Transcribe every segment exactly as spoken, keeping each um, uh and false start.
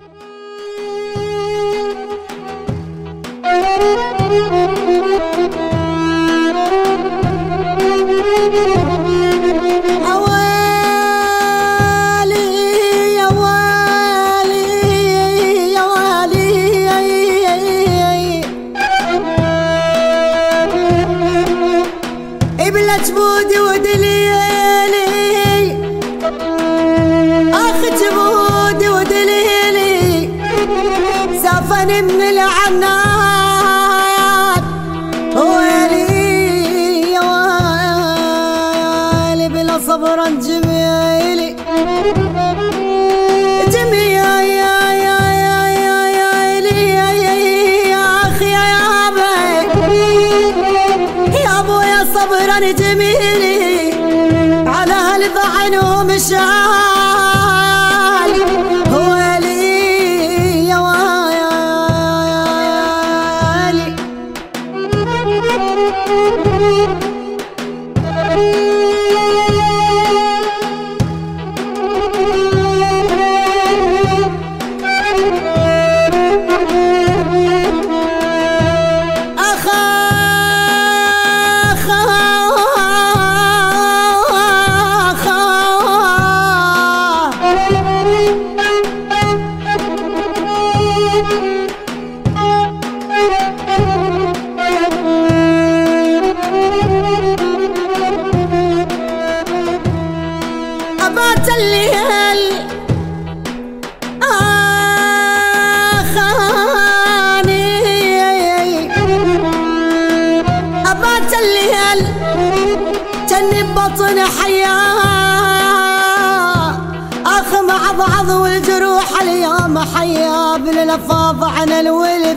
جبودي ودليلي اخ جبودي ودليلي سافني من العناد ويلي يا ويلي بلا صبر جميلي جميلي يا يا يا يا يا يا اخي يا ابي يا ابويا صبرا جميلي على هالضعن ومشال ويلي يا ويلي أبات الليل آخاني أبات الليل جني ببطن حياة أخ مع بعض والجروح اليوم حياة باللفاظ عن الولف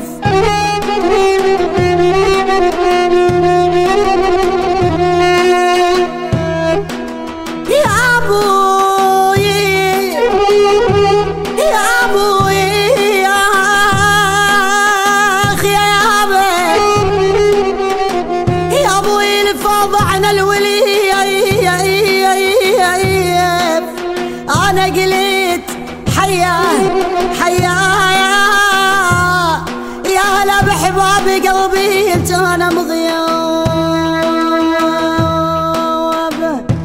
يا أبوي يا أبوي يا أخي يا أبي يا أبوي الفاظ عن الولي أنا قلت حياه حياه يا هلا بحباب قلبي كان مضياب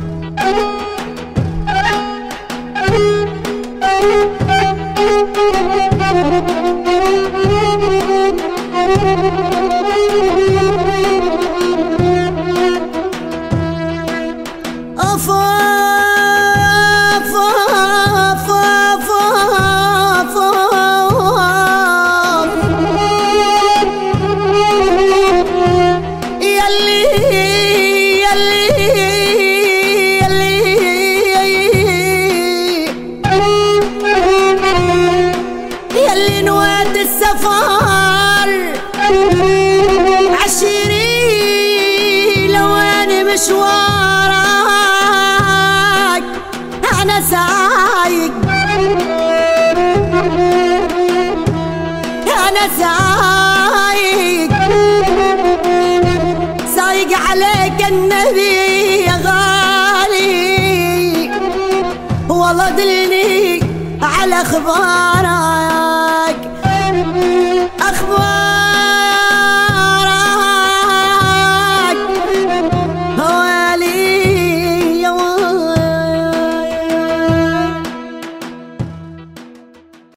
أفا يلي نواد السفر عشيري لواني مشوارك أنا سايق أنا سايق سايق عليك النبي يا غالي والله دلني على اخبارك اخبار